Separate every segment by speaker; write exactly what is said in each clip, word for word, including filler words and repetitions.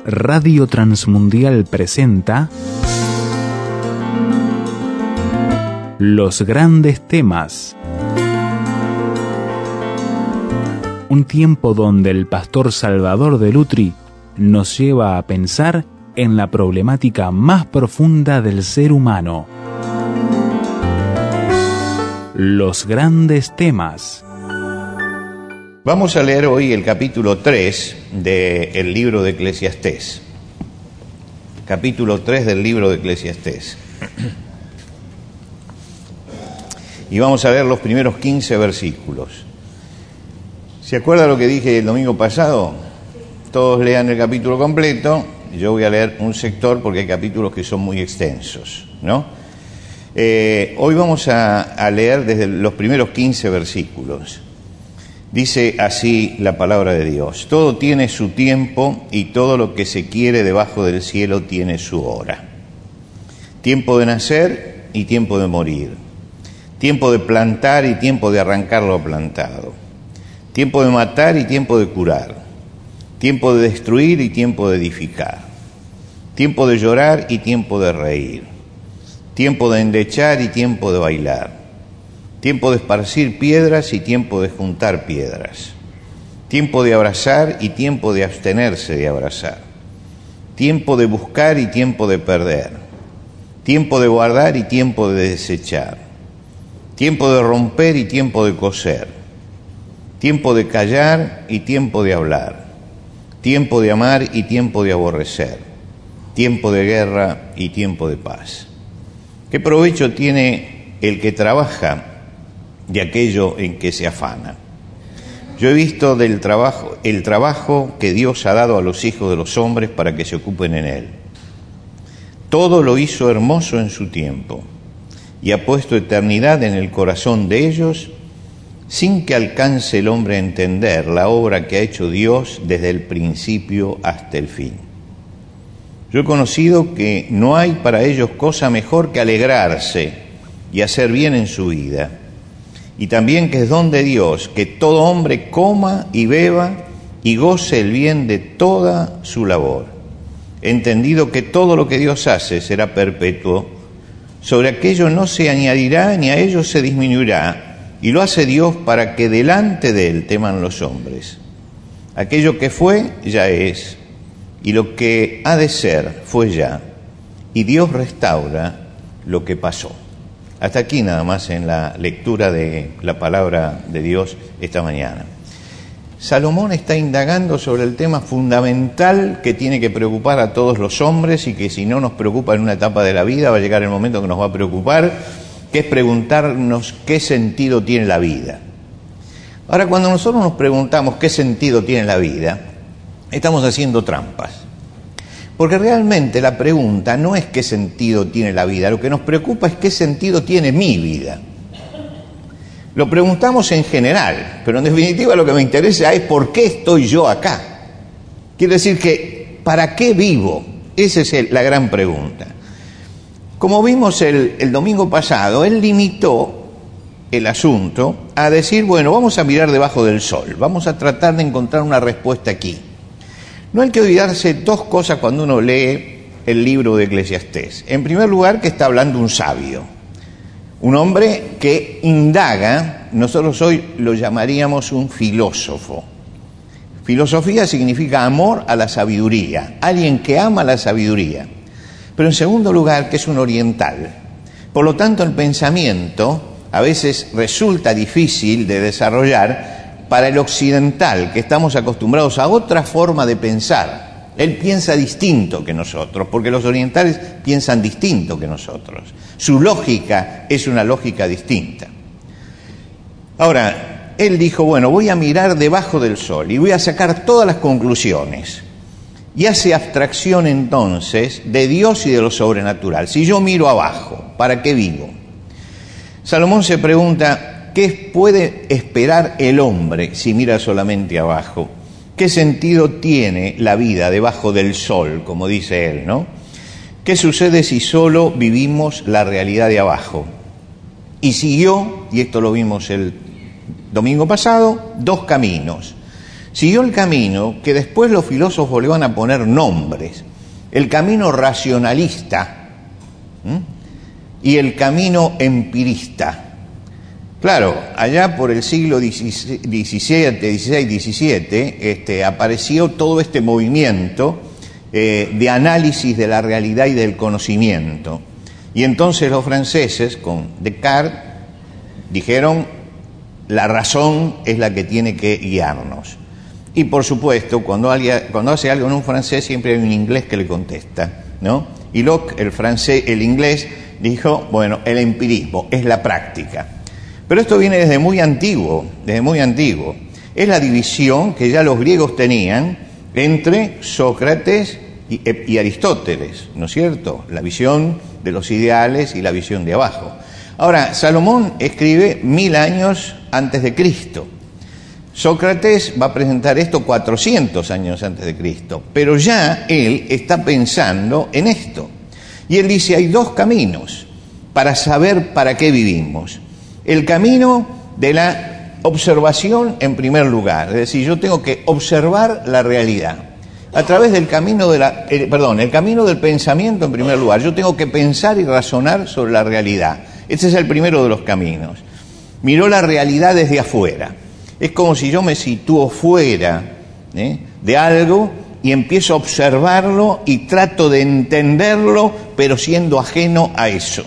Speaker 1: Radio Transmundial presenta Los Grandes Temas. Un tiempo donde el pastor Salvador de Lutri nos lleva a pensar en la problemática más profunda del ser humano. Los Grandes Temas.
Speaker 2: Vamos a leer hoy el capítulo tres del libro de Eclesiastés. Capítulo tres del libro de Eclesiastés. Y vamos a leer los primeros quince versículos. ¿Se acuerda lo que dije el domingo pasado? Todos lean el capítulo completo. Yo voy a leer un sector porque hay capítulos que son muy extensos, ¿no? Eh, hoy vamos a, a leer desde los primeros quince versículos. Dice así la palabra de Dios: todo tiene su tiempo y todo lo que se quiere debajo del cielo tiene su hora. Tiempo de nacer y tiempo de morir. Tiempo de plantar y tiempo de arrancar lo plantado. Tiempo de matar y tiempo de curar. Tiempo de destruir y tiempo de edificar. Tiempo de llorar y tiempo de reír. Tiempo de endechar y tiempo de bailar. Tiempo de esparcir piedras y tiempo de juntar piedras. Tiempo de abrazar y tiempo de abstenerse de abrazar. Tiempo de buscar y tiempo de perder. Tiempo de guardar y tiempo de desechar. Tiempo de romper y tiempo de coser. Tiempo de callar y tiempo de hablar. Tiempo de amar y tiempo de aborrecer. Tiempo de guerra y tiempo de paz. ¿Qué provecho tiene el que trabaja de aquello en que se afana? Yo he visto del trabajo, el trabajo que Dios ha dado a los hijos de los hombres para que se ocupen en él. Todo lo hizo hermoso en su tiempo y ha puesto eternidad en el corazón de ellos, sin que alcance el hombre a entender la obra que ha hecho Dios desde el principio hasta el fin. Yo he conocido que no hay para ellos cosa mejor que alegrarse y hacer bien en su vida, y también que es don de Dios que todo hombre coma y beba y goce el bien de toda su labor, entendido que todo lo que Dios hace será perpetuo, sobre aquello no se añadirá ni a ello se disminuirá, y lo hace Dios para que delante de él teman los hombres. Aquello que fue ya es, y lo que ha de ser fue ya, y Dios restaura lo que pasó. Hasta aquí nada más en la lectura de la palabra de Dios esta mañana. Salomón está indagando sobre el tema fundamental que tiene que preocupar a todos los hombres y que si no nos preocupa en una etapa de la vida va a llegar el momento que nos va a preocupar, que es preguntarnos qué sentido tiene la vida. Ahora, cuando nosotros nos preguntamos qué sentido tiene la vida, estamos haciendo trampas. Porque realmente la pregunta no es qué sentido tiene la vida, lo que nos preocupa es qué sentido tiene mi vida. Lo preguntamos en general, pero en definitiva lo que me interesa es por qué estoy yo acá. Quiere decir que, ¿para qué vivo? Esa es el, la gran pregunta. Como vimos el, el domingo pasado, él limitó el asunto a decir, bueno, vamos a mirar debajo del sol, vamos a tratar de encontrar una respuesta aquí. No hay que olvidarse dos cosas cuando uno lee el libro de Eclesiastés. En primer lugar, que está hablando un sabio, un hombre que indaga. Nosotros hoy lo llamaríamos un filósofo. Filosofía significa amor a la sabiduría, alguien que ama la sabiduría. Pero en segundo lugar, que es un oriental. Por lo tanto, el pensamiento a veces resulta difícil de desarrollar para el occidental, que estamos acostumbrados a otra forma de pensar. Él piensa distinto que nosotros, porque los orientales piensan distinto que nosotros. Su lógica es una lógica distinta. Ahora, él dijo, bueno, voy a mirar debajo del sol y voy a sacar todas las conclusiones. Y hace abstracción entonces de Dios y de lo sobrenatural. Si yo miro abajo, ¿para qué vivo? Salomón se pregunta, ¿qué puede esperar el hombre si mira solamente abajo? ¿Qué sentido tiene la vida debajo del sol, como dice él, ¿no? ¿Qué sucede si solo vivimos la realidad de abajo? Y siguió, y esto lo vimos el domingo pasado, dos caminos. siguió el camino que después los filósofos le van a poner nombres, el camino racionalista, ¿m? y el camino empirista. Claro, allá por el siglo diecisiete, dieciséis, diecisiete, este, apareció todo este movimiento eh, de análisis de la realidad y del conocimiento. Y entonces los franceses, con Descartes, dijeron, la razón es la que tiene que guiarnos. Y por supuesto, cuando, alguien, cuando hace algo en un francés, siempre hay un inglés que le contesta, ¿no? Y Locke, el francés, el inglés, dijo, bueno, el empirismo es la práctica. Pero esto viene desde muy antiguo, desde muy antiguo. Es la división que ya los griegos tenían entre Sócrates y, y Aristóteles, ¿no es cierto? La visión de los ideales y la visión de abajo. Ahora, Salomón escribe mil años antes de Cristo. Sócrates va a presentar esto cuatrocientos años antes de Cristo, pero ya él está pensando en esto. Y él dice, hay dos caminos para saber para qué vivimos. El camino de la observación en primer lugar, es decir, yo tengo que observar la realidad a través del camino de la, eh, perdón, el camino del pensamiento en primer lugar. Yo tengo que pensar y razonar sobre la realidad. Este es el primero de los caminos. Miró la realidad desde afuera. Es como si yo me sitúo fuera ¿eh? de algo y empiezo a observarlo y trato de entenderlo, pero siendo ajeno a eso.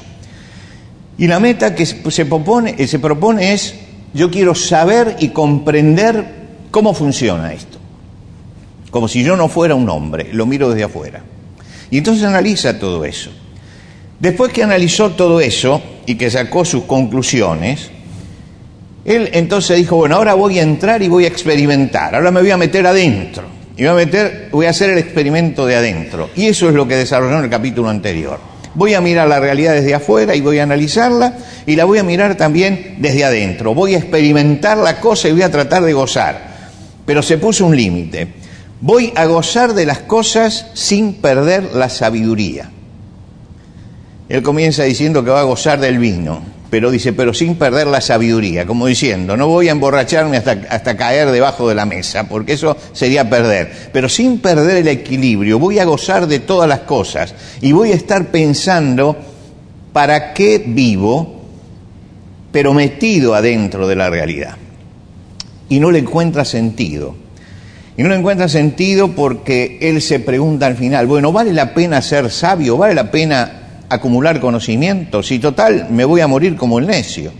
Speaker 2: Y la meta que se propone, se propone es, yo quiero saber y comprender cómo funciona esto. Como si yo no fuera un hombre, lo miro desde afuera. Y entonces analiza todo eso. Después que analizó todo eso y que sacó sus conclusiones, él entonces dijo, bueno, ahora voy a entrar y voy a experimentar, ahora me voy a meter adentro, y voy a, meter, voy a hacer el experimento de adentro. Y eso es lo que desarrolló en el capítulo anterior. Voy a mirar la realidad desde afuera y voy a analizarla, y la voy a mirar también desde adentro. Voy a experimentar la cosa y voy a tratar de gozar. Pero se puso un límite. Voy a gozar de las cosas sin perder la sabiduría. Él comienza diciendo que va a gozar del vino, pero dice, pero sin perder la sabiduría, como diciendo, no voy a emborracharme hasta, hasta caer debajo de la mesa, porque eso sería perder, pero sin perder el equilibrio, voy a gozar de todas las cosas, y voy a estar pensando, ¿para qué vivo? Pero metido adentro de la realidad. Y no le encuentra sentido. Y no le encuentra sentido porque él se pregunta al final, bueno, ¿vale la pena ser sabio? ¿Vale la pena acumular conocimiento? Si total me voy a morir como el necio.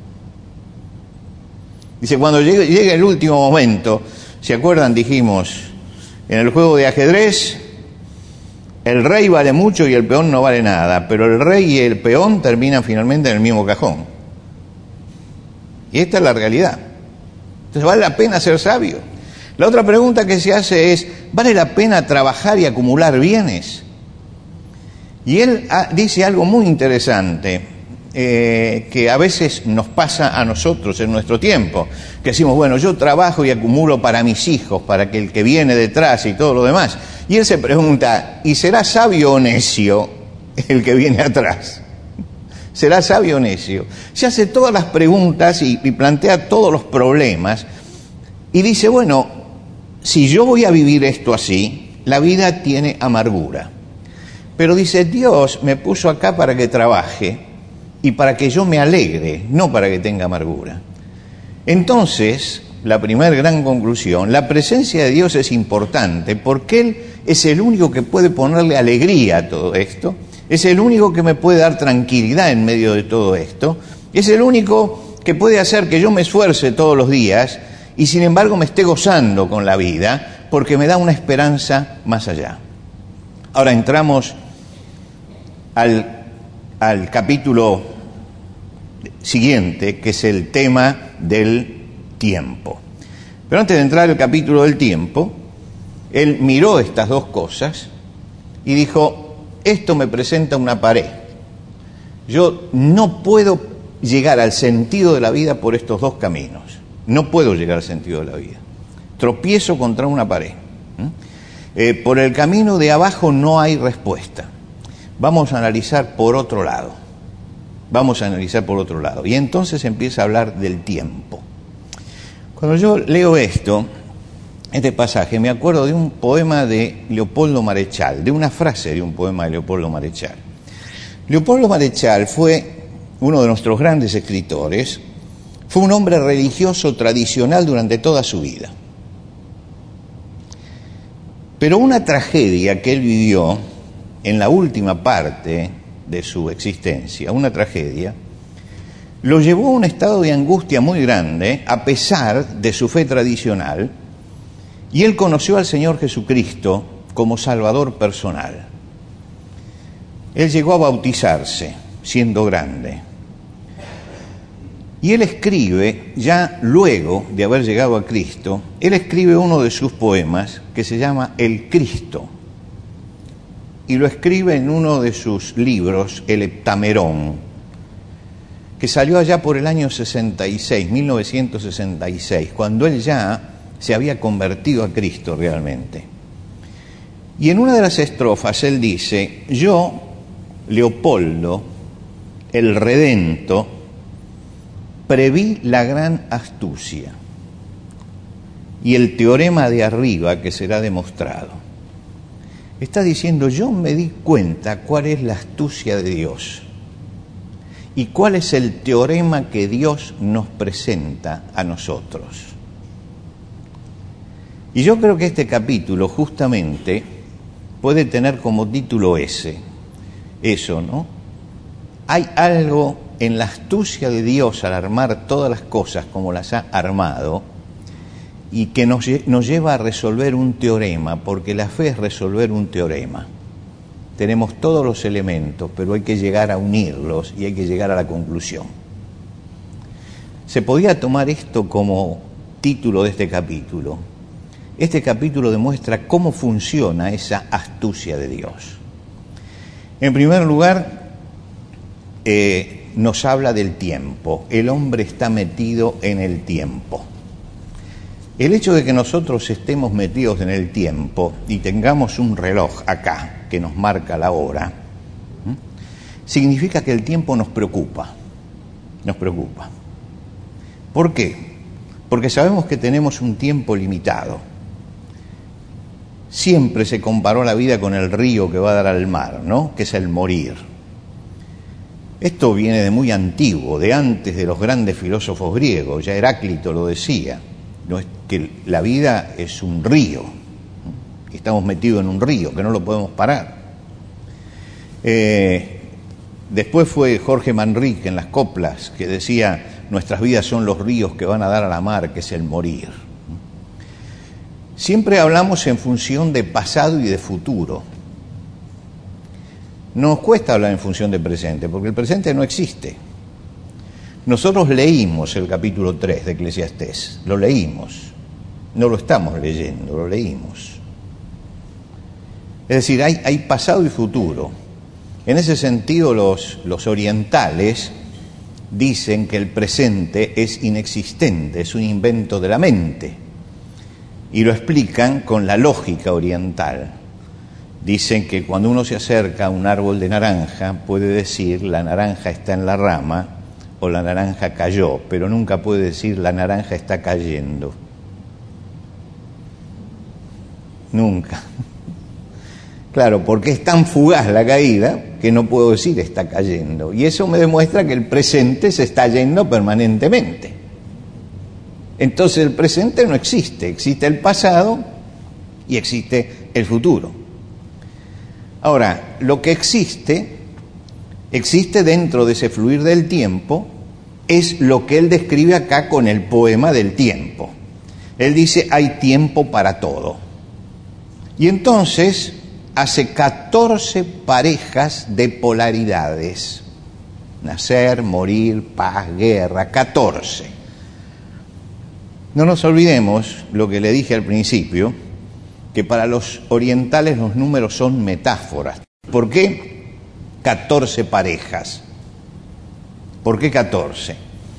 Speaker 2: Dice, cuando llegue, llegue el último momento, ¿se acuerdan? Dijimos, en el juego de ajedrez, el rey vale mucho y el peón no vale nada, pero el rey y el peón terminan finalmente en el mismo cajón. Y esta es la realidad. Entonces, ¿vale la pena ser sabio? La otra pregunta que se hace es, ¿vale la pena trabajar y acumular bienes? Y él dice algo muy interesante, eh, que a veces nos pasa a nosotros en nuestro tiempo, que decimos, bueno, yo trabajo y acumulo para mis hijos, para que el que viene detrás y todo lo demás. Y él se pregunta, ¿y será sabio o necio el que viene atrás? ¿Será sabio o necio? Se hace todas las preguntas y, y plantea todos los problemas y dice, bueno, si yo voy a vivir esto así, la vida tiene amargura. Pero dice, Dios me puso acá para que trabaje y para que yo me alegre, no para que tenga amargura. Entonces, la primera gran conclusión, la presencia de Dios es importante porque Él es el único que puede ponerle alegría a todo esto, es el único que me puede dar tranquilidad en medio de todo esto, es el único que puede hacer que yo me esfuerce todos los días y sin embargo me esté gozando con la vida porque me da una esperanza más allá. Ahora entramos al, al capítulo siguiente, que es el tema del tiempo. Pero antes de entrar al capítulo del tiempo, él miró estas dos cosas y dijo, esto me presenta una pared. Yo no puedo llegar al sentido de la vida por estos dos caminos. No puedo llegar al sentido de la vida. Tropiezo contra una pared. Eh, por el camino de abajo no hay respuesta. Vamos a analizar por otro lado. Vamos a analizar por otro lado. Y entonces empieza a hablar del tiempo. Cuando yo leo esto, este pasaje, me acuerdo de un poema de Leopoldo Marechal, de una frase de un poema de Leopoldo Marechal. Leopoldo Marechal fue uno de nuestros grandes escritores, fue un hombre religioso tradicional durante toda su vida. Pero una tragedia que él vivió en la última parte de su existencia, una tragedia, lo llevó a un estado de angustia muy grande, a pesar de su fe tradicional, y él conoció al Señor Jesucristo como Salvador personal. Él llegó a bautizarse siendo grande. Y él escribe, ya luego de haber llegado a Cristo, él escribe uno de sus poemas que se llama El Cristo. Y lo escribe en uno de sus libros, El Heptamerón, que salió allá por el año sesenta y seis, mil novecientos sesenta y seis, cuando él ya se había convertido a Cristo realmente. Y en una de las estrofas él dice: yo, Leopoldo, el redento, preví la gran astucia y el teorema de arriba que será demostrado. Está diciendo, yo me di cuenta cuál es la astucia de Dios y cuál es el teorema que Dios nos presenta a nosotros. Y yo creo que este capítulo justamente puede tener como título ese, eso, ¿no? Hay algo en la astucia de Dios al armar todas las cosas como las ha armado y que nos, nos lleva a resolver un teorema, porque la fe es resolver un teorema. Tenemos todos los elementos, pero hay que llegar a unirlos y hay que llegar a la conclusión. Se podía tomar esto como título de este capítulo. Este capítulo demuestra cómo funciona esa astucia de Dios. En primer lugar, eh, nos habla del tiempo. El hombre está metido en el tiempo. El hecho de que nosotros estemos metidos en el tiempo y tengamos un reloj acá que nos marca la hora, ¿sí?, significa que el tiempo nos preocupa, nos preocupa. ¿Por qué? Porque sabemos que tenemos un tiempo limitado. Siempre se comparó la vida con el río que va a dar al mar, ¿no?, que es el morir. Esto viene de muy antiguo, de antes de los grandes filósofos griegos. Ya Heráclito lo decía, no es que la vida es un río, ¿no?, estamos metidos en un río que no lo podemos parar. Eh, después fue Jorge Manrique en las coplas que decía, nuestras vidas son los ríos que van a dar a la mar, que es el morir. Siempre hablamos en función de pasado y de futuro. Nos cuesta hablar en función de presente, porque el presente no existe. Nosotros leímos el capítulo tres de Eclesiastés, lo leímos, no lo estamos leyendo, lo leímos. Es decir, hay, hay pasado y futuro. En ese sentido, los, los orientales dicen que el presente es inexistente, es un invento de la mente, y lo explican con la lógica oriental. Dicen que cuando uno se acerca a un árbol de naranja, puede decir la naranja está en la rama o la naranja cayó, pero nunca puede decir la naranja está cayendo. Nunca. Claro, porque es tan fugaz la caída que no puedo decir está cayendo. Y eso me demuestra que el presente se está yendo permanentemente. Entonces el presente no existe, existe el pasado y existe el futuro. Ahora, lo que existe, existe dentro de ese fluir del tiempo, es lo que él describe acá con el poema del tiempo. Él dice, hay tiempo para todo. Y entonces hace catorce parejas de polaridades. Nacer, morir, paz, guerra, catorce. No nos olvidemos lo que le dije al principio, que para los orientales los números son metáforas. ¿Por qué catorce parejas? ¿Por qué catorce?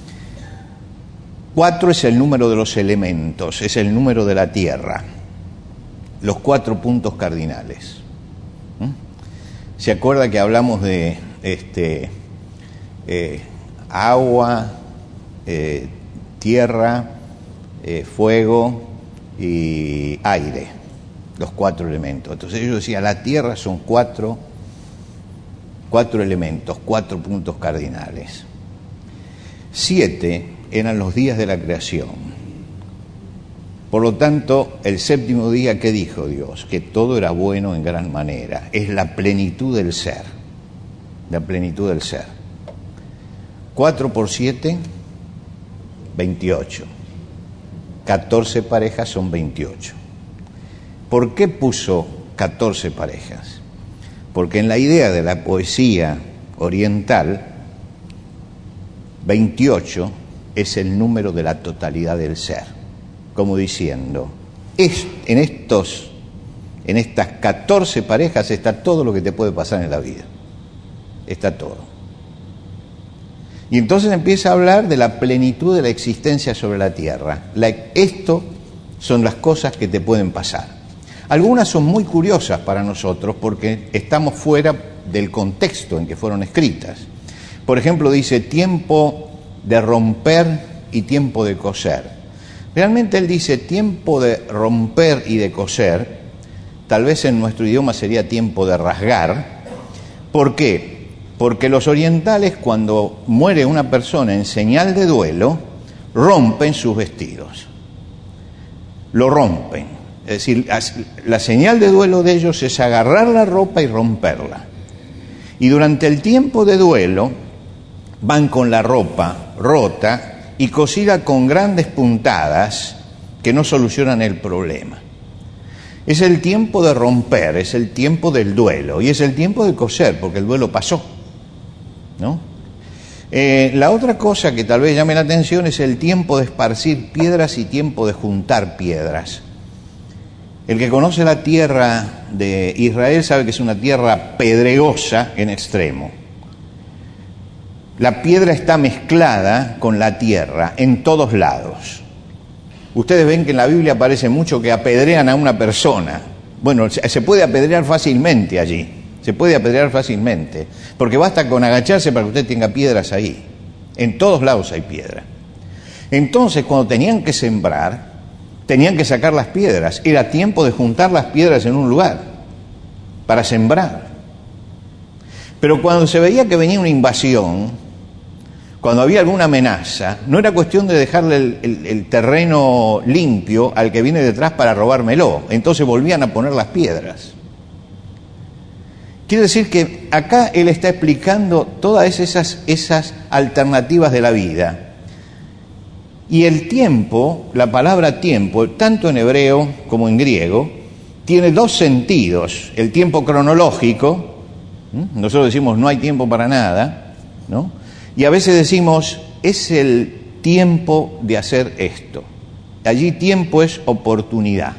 Speaker 2: Cuatro es el número de los elementos, es el número de la tierra, los cuatro puntos cardinales. ¿Mm? ¿Se acuerda que hablamos de este, eh, agua, eh, tierra, eh, fuego, y aire, los cuatro elementos. Entonces ellos decían, la tierra son cuatro, cuatro elementos, cuatro puntos cardinales. Siete eran los días de la creación. Por lo tanto, el séptimo día, ¿qué dijo Dios? Que todo era bueno en gran manera. Es la plenitud del ser. La plenitud del ser. Cuatro por siete, veintiocho. Catorce parejas son veintiocho. ¿Por qué puso catorce parejas? Porque en la idea de la poesía oriental, veintiocho es el número de la totalidad del ser. Como diciendo, es, en, estos, en estas catorce parejas está todo lo que te puede pasar en la vida. Está todo. Y entonces empieza a hablar de la plenitud de la existencia sobre la tierra. La, esto son las cosas que te pueden pasar. Algunas son muy curiosas para nosotros porque estamos fuera del contexto en que fueron escritas. Por ejemplo, dice tiempo de romper y tiempo de coser. Realmente él dice tiempo de romper y de coser, tal vez en nuestro idioma sería tiempo de rasgar. ¿Por qué? Porque los orientales, cuando muere una persona en señal de duelo, rompen sus vestidos. Lo rompen. Es decir, la señal de duelo de ellos es agarrar la ropa y romperla. Y durante el tiempo de duelo van con la ropa rota y cosida con grandes puntadas que no solucionan el problema. Es el tiempo de romper, es el tiempo del duelo y es el tiempo de coser, porque el duelo pasó, ¿no? Eh, la otra cosa que tal vez llame la atención es el tiempo de esparcir piedras y tiempo de juntar piedras. El que conoce la tierra de Israel sabe que es una tierra pedregosa en extremo. La piedra está mezclada con la tierra en todos lados. Ustedes ven que en la Biblia aparece mucho que apedrean a una persona. Bueno, se puede apedrear fácilmente allí, se puede apedrear fácilmente, porque basta con agacharse para que usted tenga piedras ahí. En todos lados hay piedra. Entonces, cuando tenían que sembrar, tenían que sacar las piedras. Era tiempo de juntar las piedras en un lugar para sembrar. Pero cuando se veía que venía una invasión, cuando había alguna amenaza, no era cuestión de dejarle el, el, el terreno limpio al que viene detrás para robármelo. Entonces volvían a poner las piedras. Quiere decir que acá él está explicando todas esas, esas alternativas de la vida. Y el tiempo, la palabra tiempo, tanto en hebreo como en griego, tiene dos sentidos. El tiempo cronológico, nosotros decimos no hay tiempo para nada, ¿no? Y a veces decimos es el tiempo de hacer esto. Allí tiempo es oportunidad.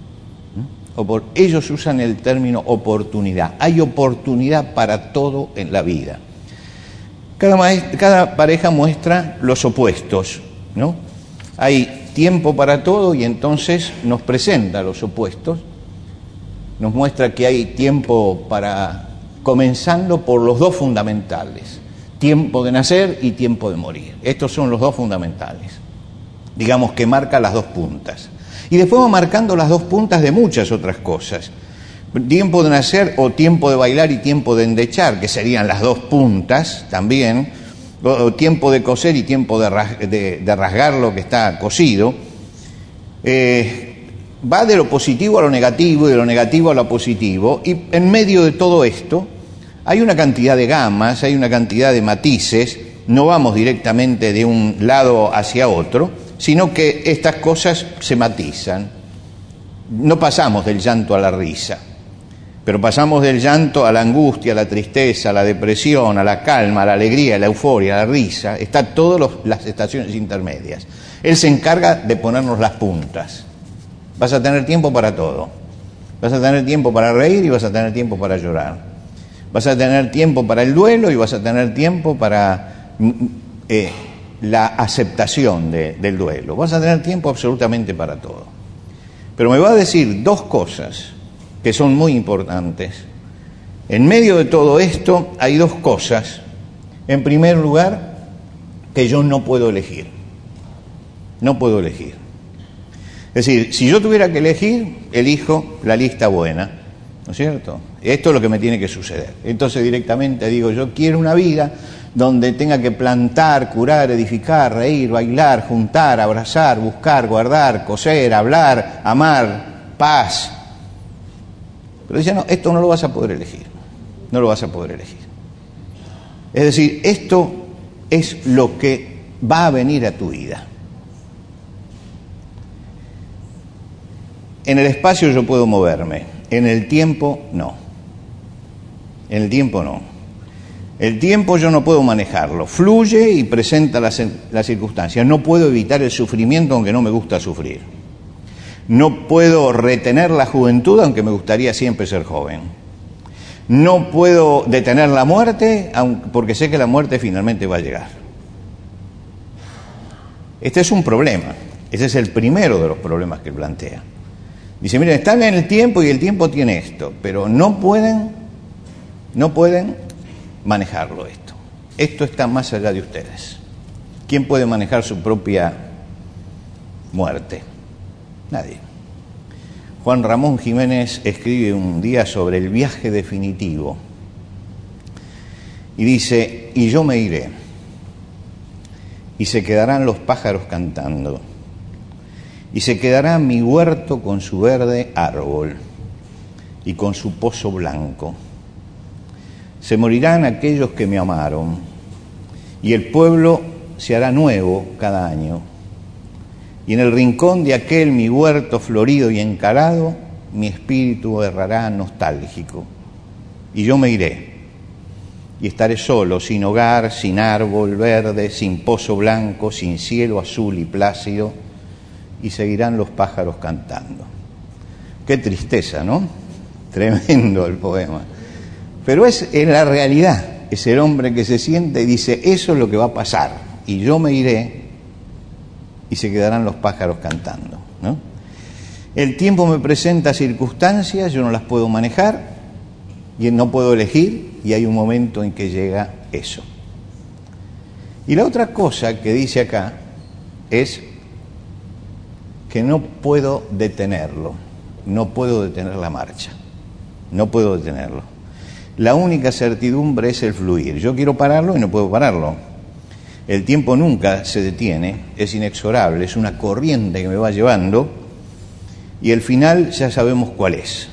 Speaker 2: Ellos usan el término oportunidad. Hay oportunidad para todo en la vida. Cada, maestra, cada pareja muestra los opuestos, ¿no? Hay tiempo para todo y entonces nos presenta los opuestos. Nos muestra que hay tiempo para, comenzando por los dos fundamentales, tiempo de nacer y tiempo de morir. Estos son los dos fundamentales, digamos que marca las dos puntas. Y después va marcando las dos puntas de muchas otras cosas. Tiempo de nacer o tiempo de bailar y tiempo de endechar, que serían las dos puntas también, o tiempo de coser y tiempo de, ras, de, de rasgar lo que está cosido. Eh, va de lo positivo a lo negativo y de lo negativo a lo positivo, y en medio de todo esto hay una cantidad de gamas, hay una cantidad de matices, no vamos directamente de un lado hacia otro, sino que estas cosas se matizan. No pasamos del llanto a la risa, pero pasamos del llanto a la angustia, a la tristeza, a la depresión, a la calma, a la alegría, a la euforia, a la risa. Está todas las estaciones intermedias. Él se encarga de ponernos las puntas. Vas a tener tiempo para todo. Vas a tener tiempo para reír y vas a tener tiempo para llorar. Vas a tener tiempo para el duelo y vas a tener tiempo para eh, la aceptación de, del duelo. Vas a tener tiempo absolutamente para todo. Pero me va a decir dos cosas que son muy importantes. En medio de todo esto hay dos cosas. En primer lugar, que yo no puedo elegir. No puedo elegir. Es decir, si yo tuviera que elegir, elijo la lista buena, ¿no es cierto? Esto es lo que me tiene que suceder. Entonces directamente digo, yo quiero una vida donde tenga que plantar, curar, edificar, reír, bailar, juntar, abrazar, buscar, guardar, coser, hablar, amar, paz. Pero dice, no, esto no lo vas a poder elegir, no lo vas a poder elegir. Es decir, esto es lo que va a venir a tu vida. En el espacio yo puedo moverme, en el tiempo no. En el tiempo no. El tiempo yo no puedo manejarlo, fluye y presenta las, las circunstancias. No puedo evitar el sufrimiento aunque no me gusta sufrir. No puedo retener la juventud aunque me gustaría siempre ser joven. No puedo detener la muerte porque sé que la muerte finalmente va a llegar. Este es un problema, ese es el primero de los problemas que plantea. Dice, miren, están en el tiempo y el tiempo tiene esto, pero no pueden, no pueden manejarlo esto. Esto está más allá de ustedes. ¿Quién puede manejar su propia muerte? Nadie. Juan Ramón Jiménez escribe un día sobre el viaje definitivo y dice, y yo me iré, y se quedarán los pájaros cantando, y se quedará mi huerto con su verde árbol y con su pozo blanco. Se morirán aquellos que me amaron, y el pueblo se hará nuevo cada año. Y en el rincón de aquel mi huerto florido y encarado, mi espíritu errará nostálgico. Y yo me iré, y estaré solo, sin hogar, sin árbol verde, sin pozo blanco, sin cielo azul y plácido, y seguirán los pájaros cantando. Qué tristeza, ¿no? Tremendo el poema. Pero es en la realidad, es el hombre que se siente y dice, eso es lo que va a pasar, y yo me iré, y se quedarán los pájaros cantando, ¿no? El tiempo me presenta circunstancias, yo no las puedo manejar, y no puedo elegir, y hay un momento en que llega eso. Y la otra cosa que dice acá es que no puedo detenerlo, no puedo detener la marcha, no puedo detenerlo. La única certidumbre es el fluir. Yo quiero pararlo y no puedo pararlo. El tiempo nunca se detiene, es inexorable, es una corriente que me va llevando y el final ya sabemos cuál es.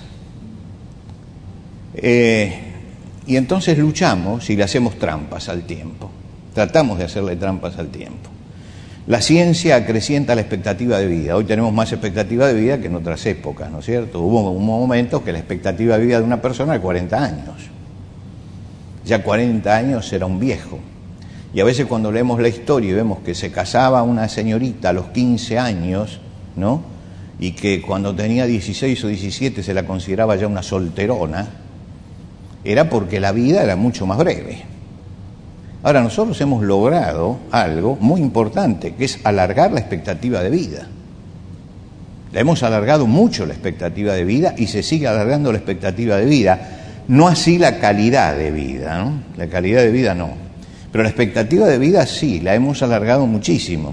Speaker 2: Eh, y entonces luchamos y le hacemos trampas al tiempo. Tratamos de hacerle trampas al tiempo. La ciencia acrecienta la expectativa de vida. Hoy tenemos más expectativa de vida que en otras épocas, ¿no es cierto? Hubo un momento que la expectativa de vida de una persona era cuarenta años. Ya cuarenta años era un viejo. Y a veces cuando leemos la historia y vemos que se casaba una señorita a los quince años, ¿no? Y que cuando tenía dieciséis o diecisiete se la consideraba ya una solterona, era porque la vida era mucho más breve. Ahora, nosotros hemos logrado algo muy importante, que es alargar la expectativa de vida. La hemos alargado mucho la expectativa de vida y se sigue alargando la expectativa de vida. No así la calidad de vida, ¿no? La calidad de vida no. Pero la expectativa de vida sí, la hemos alargado muchísimo.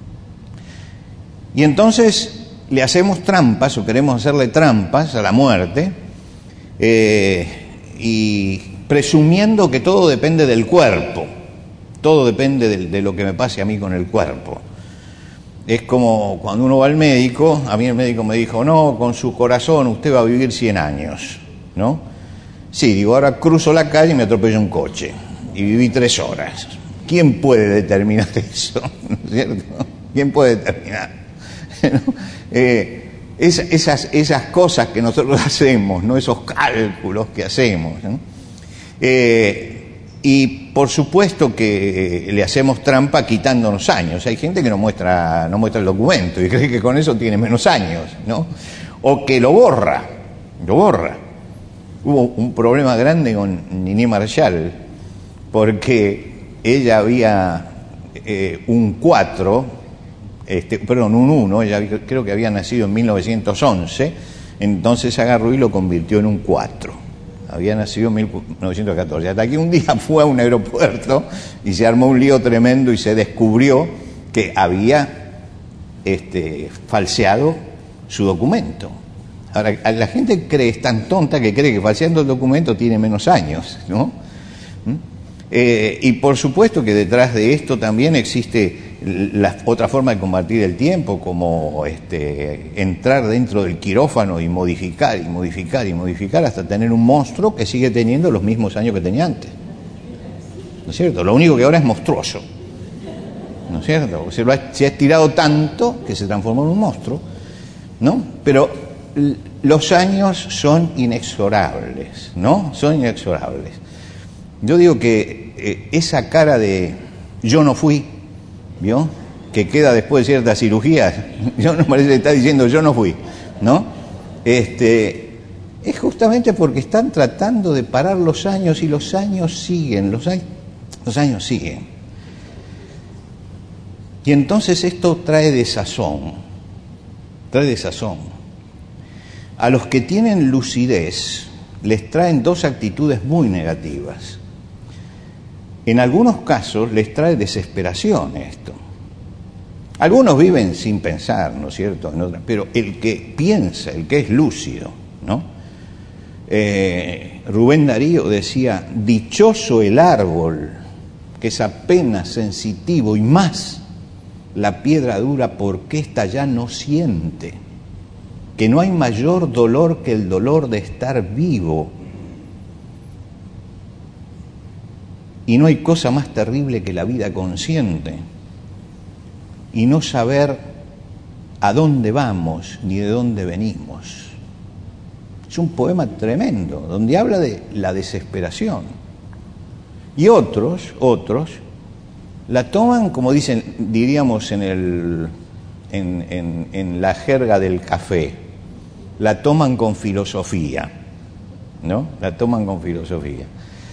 Speaker 2: Y entonces le hacemos trampas o queremos hacerle trampas a la muerte eh, y presumiendo que todo depende del cuerpo, todo depende de, de lo que me pase a mí con el cuerpo. Es como cuando uno va al médico, a mí el médico me dijo, no, con su corazón usted va a vivir cien años, ¿no? Sí, digo, ahora cruzo la calle y me atropella un coche y viví tres horas. ¿Quién puede determinar eso? ¿No es cierto? ¿Quién puede determinar? ¿No? Eh, es, esas, esas cosas que nosotros hacemos, ¿no? Esos cálculos que hacemos, ¿no? Eh, y por supuesto que le hacemos trampa quitándonos años. Hay gente que no muestra, no muestra el documento y cree que con eso tiene menos años, ¿no? O que lo borra, lo borra. Hubo un problema grande con Nini Marshall porque ella había eh, un cuatro, este, perdón, un uno, ella creo que había nacido en mil novecientos once, entonces agarró y lo convirtió en un cuatro. Había nacido en mil novecientos catorce. Hasta que un día fue a un aeropuerto y se armó un lío tremendo y se descubrió que había este, falseado su documento. Ahora, la gente cree, es tan tonta que cree que falseando el documento tiene menos años, ¿no? ¿Mm? Eh, y por supuesto que detrás de esto también existe la otra forma de combatir el tiempo, como este, entrar dentro del quirófano y modificar y modificar y modificar hasta tener un monstruo que sigue teniendo los mismos años que tenía antes. ¿No es cierto? Lo único que ahora es monstruoso. ¿No es cierto? Se, lo ha, se ha estirado tanto que se transformó en un monstruo, ¿no? Pero l- los años son inexorables, ¿no? Son inexorables. Yo digo que eh, esa cara de yo no fui, ¿vio? Que queda después de ciertas cirugías, yo no parece que está diciendo yo no fui, ¿no? Este, es justamente porque están tratando de parar los años y los años siguen, los, a- los años siguen. Y entonces esto trae desazón, trae desazón. A los que tienen lucidez les traen dos actitudes muy negativas. En algunos casos les trae desesperación esto. Algunos viven sin pensar, ¿no es cierto? Pero el que piensa, el que es lúcido, ¿no? Eh, Rubén Darío decía, dichoso el árbol que es apenas sensitivo y más la piedra dura porque ésta ya no siente, que no hay mayor dolor que el dolor de estar vivo. Y no hay cosa más terrible que la vida consciente y no saber a dónde vamos ni de dónde venimos. Es un poema tremendo, donde habla de la desesperación. Y otros, otros, la toman, como dicen, diríamos en, el, en, en, en la jerga del café, la toman con filosofía, ¿no? La toman con filosofía.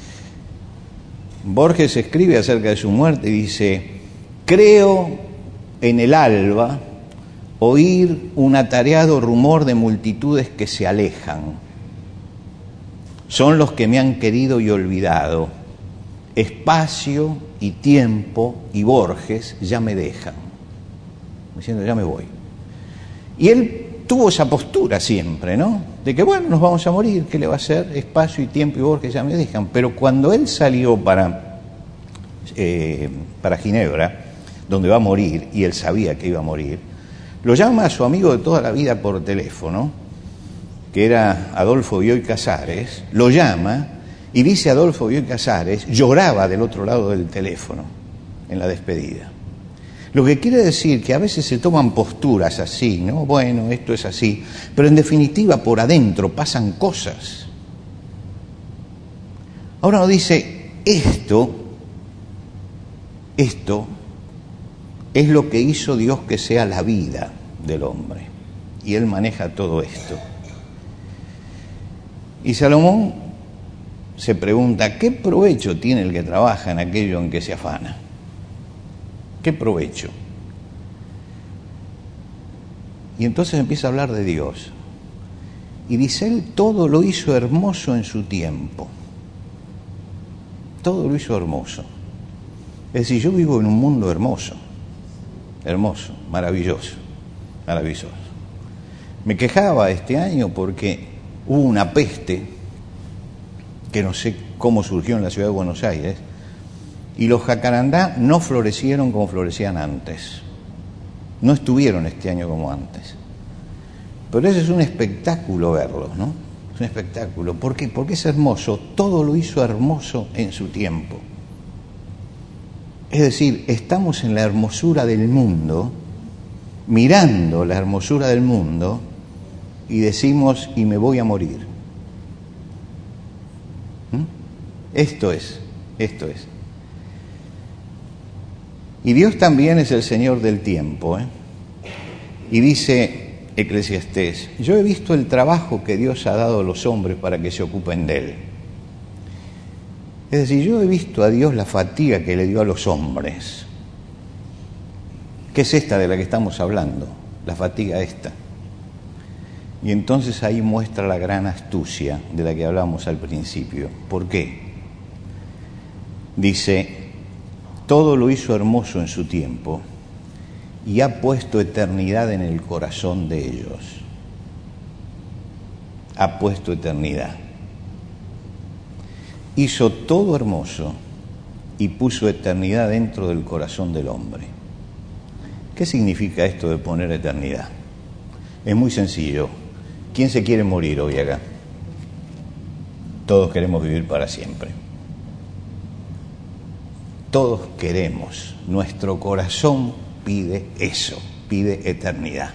Speaker 2: Borges escribe acerca de su muerte y dice, creo en el alba oír un atareado rumor de multitudes que se alejan. Son los que me han querido y olvidado. Espacio y tiempo y Borges ya me dejan. Diciendo, ya me voy. Y él tuvo esa postura siempre, ¿no? De que, bueno, nos vamos a morir, ¿qué le va a hacer? Espacio y tiempo y Borges ya me dejan. Pero cuando él salió para, eh, para Ginebra, donde va a morir, y él sabía que iba a morir, lo llama a su amigo de toda la vida por teléfono, que era Adolfo Bioy Casares, lo llama y dice Adolfo Bioy Casares, lloraba del otro lado del teléfono en la despedida. Lo que quiere decir que a veces se toman posturas así, ¿no? Bueno, esto es así, pero en definitiva por adentro pasan cosas. Ahora nos dice, esto, esto es lo que hizo Dios que sea la vida del hombre. Y Él maneja todo esto. Y Salomón se pregunta, ¿qué provecho tiene el que trabaja en aquello en que se afana? ¿Qué provecho? Y entonces empieza a hablar de Dios. Y dice él, todo lo hizo hermoso en su tiempo. Todo lo hizo hermoso. Es decir, yo vivo en un mundo hermoso. Hermoso, maravilloso, maravilloso. Me quejaba este año porque hubo una peste, que no sé cómo surgió en la ciudad de Buenos Aires, y los jacarandá no florecieron como florecían antes. No estuvieron este año como antes. Pero ese es un espectáculo verlos, ¿no? Es un espectáculo. ¿Por qué? Porque es hermoso. Todo lo hizo hermoso en su tiempo. Es decir, estamos en la hermosura del mundo, mirando la hermosura del mundo, y decimos, y me voy a morir. ¿Mm? Esto es, esto es. Y Dios también es el Señor del tiempo, ¿eh? Y dice Eclesiastés, yo he visto el trabajo que Dios ha dado a los hombres para que se ocupen de él. Es decir, yo he visto a Dios la fatiga que le dio a los hombres. ¿Qué es esta de la que estamos hablando? La fatiga esta. Y entonces ahí muestra la gran astucia de la que hablamos al principio. ¿Por qué? Dice, todo lo hizo hermoso en su tiempo y ha puesto eternidad en el corazón de ellos. ha puesto eternidad. Hizo todo hermoso y puso eternidad dentro del corazón del hombre. ¿Qué significa esto de poner eternidad? Es muy sencillo. ¿Quién se quiere morir hoy acá? Todos queremos vivir para siempre. Todos queremos. Nuestro corazón pide eso, pide eternidad.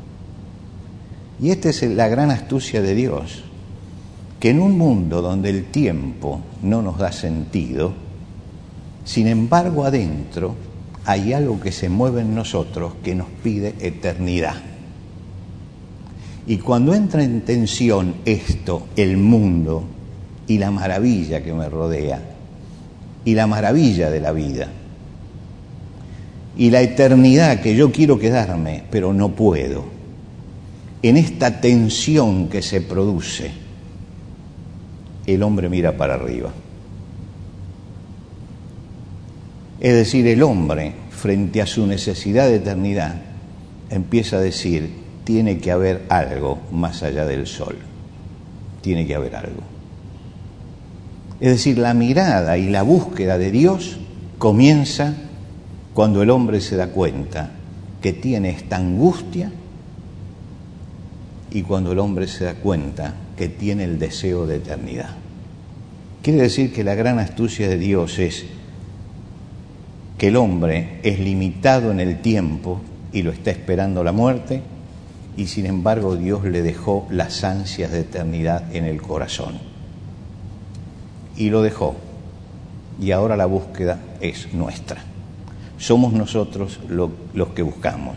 Speaker 2: Y esta es la gran astucia de Dios, que en un mundo donde el tiempo no nos da sentido, sin embargo adentro hay algo que se mueve en nosotros que nos pide eternidad. Y cuando entra en tensión esto, el mundo y la maravilla que me rodea, y la maravilla de la vida, y la eternidad que yo quiero quedarme, pero no puedo, en esta tensión que se produce, el hombre mira para arriba. Es decir, el hombre, frente a su necesidad de eternidad, empieza a decir, tiene que haber algo más allá del sol. Tiene que haber algo. Es decir, la mirada y la búsqueda de Dios comienza cuando el hombre se da cuenta que tiene esta angustia y cuando el hombre se da cuenta que tiene el deseo de eternidad. Quiere decir que la gran astucia de Dios es que el hombre es limitado en el tiempo y lo está esperando la muerte, y sin embargo Dios le dejó las ansias de eternidad en el corazón. Y lo dejó, y ahora la búsqueda es nuestra. Somos nosotros lo, los que buscamos.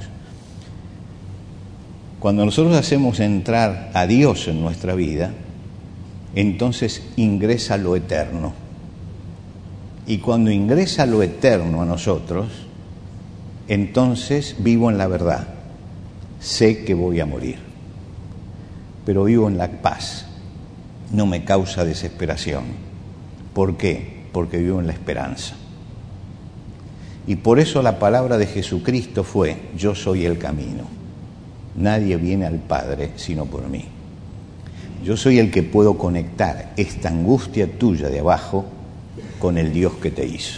Speaker 2: Cuando nosotros hacemos entrar a Dios en nuestra vida, entonces ingresa lo eterno. Y cuando ingresa lo eterno a nosotros, entonces vivo en la verdad. Sé que voy a morir, pero vivo en la paz. No me causa desesperación. ¿Por qué? Porque vivo en la esperanza. Y por eso la palabra de Jesucristo fue, yo soy el camino. Nadie viene al Padre sino por mí. Yo soy el que puedo conectar esta angustia tuya de abajo con el Dios que te hizo.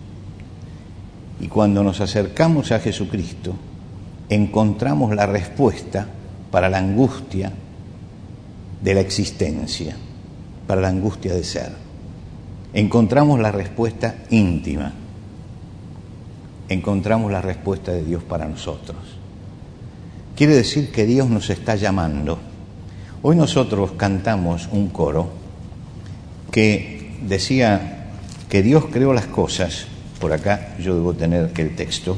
Speaker 2: Y cuando nos acercamos a Jesucristo, encontramos la respuesta para la angustia de la existencia, para la angustia de ser. Encontramos la respuesta íntima. Encontramos la respuesta de Dios para nosotros. Quiere decir que Dios nos está llamando. Hoy nosotros cantamos un coro que decía que Dios creó las cosas. Por acá yo debo tener el texto.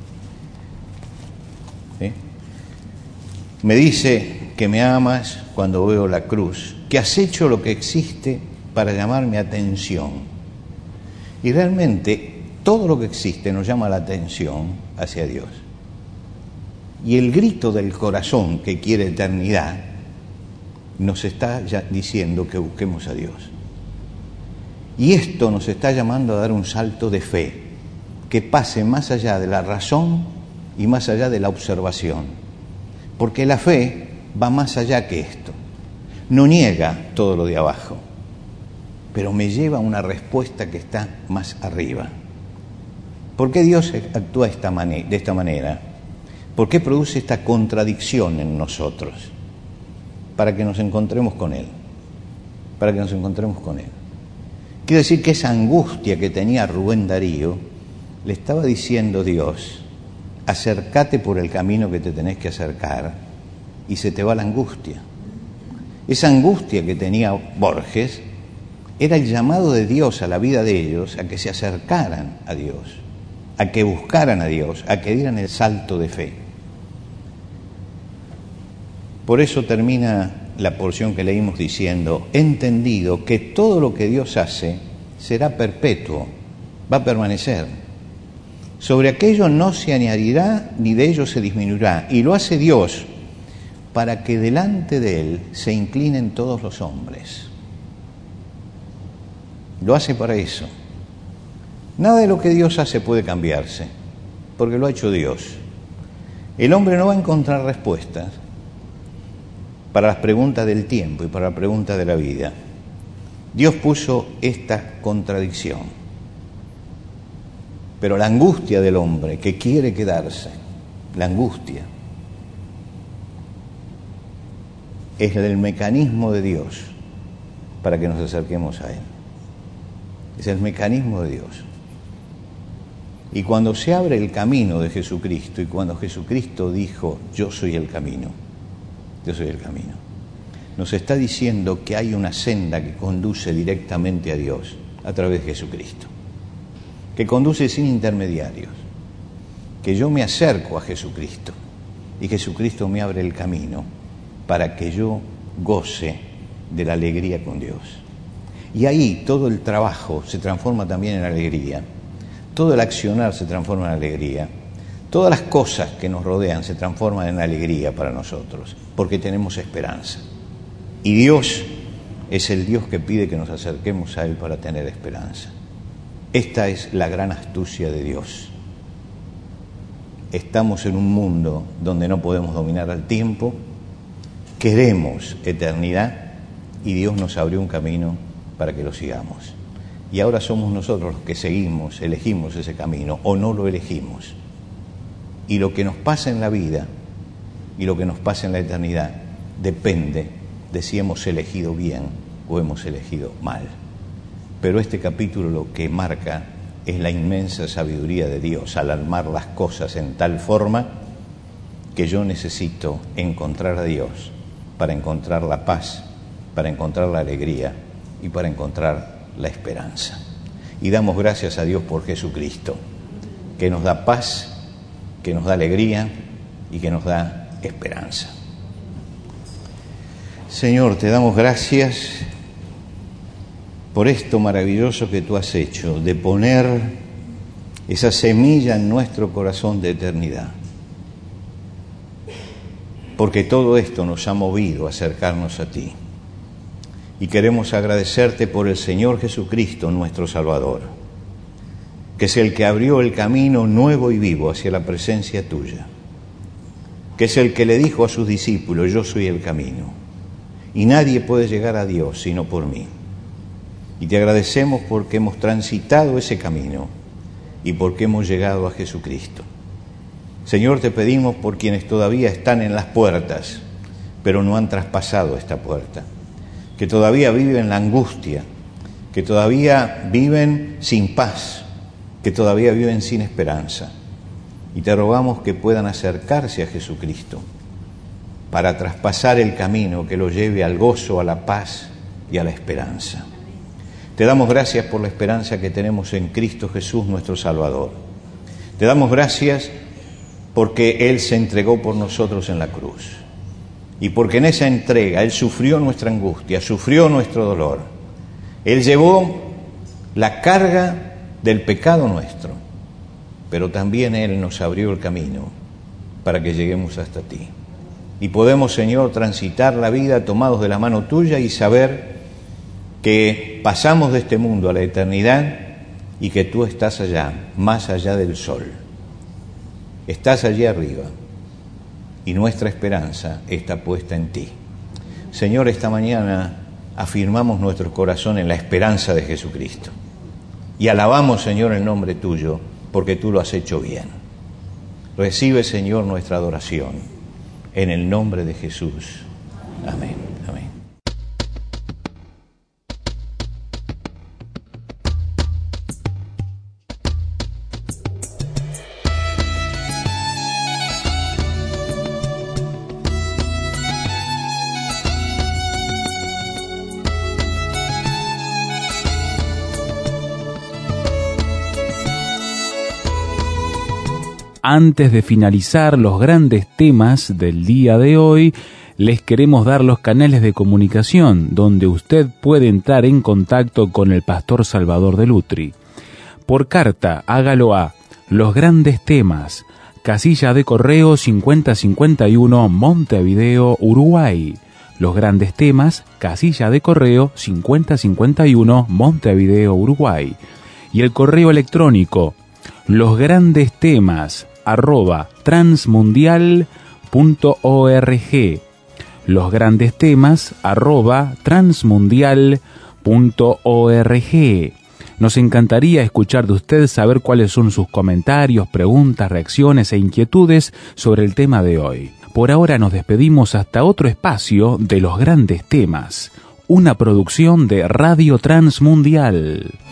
Speaker 2: ¿Sí? Me dice que me amas cuando veo la cruz, que has hecho lo que existe para llamar mi atención. Y realmente todo lo que existe nos llama la atención hacia Dios. Y el grito del corazón que quiere eternidad nos está ya diciendo que busquemos a Dios. Y esto nos está llamando a dar un salto de fe que pase más allá de la razón y más allá de la observación. Porque la fe va más allá que esto. No niega todo lo de abajo, pero me lleva a una respuesta que está más arriba. ¿Por qué Dios actúa de esta manera? De esta manera? ¿Por qué produce esta contradicción en nosotros? Para que nos encontremos con Él. Para que nos encontremos con Él. Quiere decir que esa angustia que tenía Rubén Darío, le estaba diciendo Dios, acércate por el camino que te tenés que acercar y se te va la angustia. Esa angustia que tenía Borges era el llamado de Dios a la vida de ellos, a que se acercaran a Dios, a que buscaran a Dios, a que dieran el salto de fe. Por eso termina la porción que leímos diciendo, he entendido que todo lo que Dios hace será perpetuo, va a permanecer. Sobre aquello no se añadirá ni de ello se disminuirá. Y lo hace Dios para que delante de Él se inclinen todos los hombres. Lo hace para eso. Nada de lo que Dios hace puede cambiarse, porque lo ha hecho Dios. El hombre no va a encontrar respuestas para las preguntas del tiempo y para las preguntas de la vida. Dios puso esta contradicción. Pero la angustia del hombre que quiere quedarse, la angustia, es el mecanismo de Dios para que nos acerquemos a Él. Es el mecanismo de Dios. Y cuando se abre el camino de Jesucristo, y cuando Jesucristo dijo, yo soy el camino, yo soy el camino, nos está diciendo que hay una senda que conduce directamente a Dios a través de Jesucristo, que conduce sin intermediarios, que yo me acerco a Jesucristo y Jesucristo me abre el camino para que yo goce de la alegría con Dios. Y ahí todo el trabajo se transforma también en alegría, todo el accionar se transforma en alegría, todas las cosas que nos rodean se transforman en alegría para nosotros, porque tenemos esperanza. Y Dios es el Dios que pide que nos acerquemos a Él para tener esperanza. Esta es la gran astucia de Dios. Estamos en un mundo donde no podemos dominar al tiempo, queremos eternidad y Dios nos abrió un camino para que lo sigamos. Y ahora somos nosotros los que seguimos, elegimos ese camino o no lo elegimos. Y lo que nos pasa en la vida y lo que nos pasa en la eternidad depende de si hemos elegido bien o hemos elegido mal. Pero este capítulo lo que marca es la inmensa sabiduría de Dios al armar las cosas en tal forma que yo necesito encontrar a Dios para encontrar la paz, para encontrar la alegría y para encontrar la esperanza. Y damos gracias a Dios por Jesucristo, que nos da paz, que nos da alegría y que nos da esperanza. Señor, te damos gracias por esto maravilloso que tú has hecho, de poner esa semilla en nuestro corazón de eternidad. Porque todo esto nos ha movido a acercarnos a ti. Y queremos agradecerte por el Señor Jesucristo, nuestro Salvador, que es el que abrió el camino nuevo y vivo hacia la presencia tuya, que es el que le dijo a sus discípulos, yo soy el camino, y nadie puede llegar a Dios sino por mí. Y te agradecemos porque hemos transitado ese camino y porque hemos llegado a Jesucristo. Señor, te pedimos por quienes todavía están en las puertas, pero no han traspasado esta puerta, que todavía viven la angustia, que todavía viven sin paz, que todavía viven sin esperanza. Y te rogamos que puedan acercarse a Jesucristo para traspasar el camino que los lleve al gozo, a la paz y a la esperanza. Te damos gracias por la esperanza que tenemos en Cristo Jesús, nuestro Salvador. Te damos gracias porque Él se entregó por nosotros en la cruz. Y porque en esa entrega Él sufrió nuestra angustia, sufrió nuestro dolor. Él llevó la carga del pecado nuestro, pero también Él nos abrió el camino para que lleguemos hasta ti. Y podemos, Señor, transitar la vida tomados de la mano tuya y saber que pasamos de este mundo a la eternidad y que tú estás allá, más allá del sol. Estás allí arriba. Y nuestra esperanza está puesta en ti. Señor, esta mañana afirmamos nuestro corazón en la esperanza de Jesucristo. Y alabamos, Señor, el nombre tuyo, porque tú lo has hecho bien. Recibe, Señor, nuestra adoración. En el nombre de Jesús. Amén. Amén.
Speaker 1: Antes de finalizar los grandes temas del día de hoy, les queremos dar los canales de comunicación donde usted puede entrar en contacto con el pastor Salvador de Lutry. Por carta, hágalo a Los Grandes Temas, casilla de correo cincuenta cincuenta y uno, Montevideo, Uruguay. Los Grandes Temas, casilla de correo cincuenta cincuenta y uno, Montevideo, Uruguay. Y el correo electrónico, los grandes temas arroba transmundial punto org. losgrandestemas arroba transmundial punto org. Nos encantaría escuchar de usted, saber cuáles son sus comentarios, preguntas, reacciones e inquietudes sobre el tema de hoy. Por ahora nos despedimos hasta otro espacio de Los Grandes Temas, una producción de Radio Transmundial.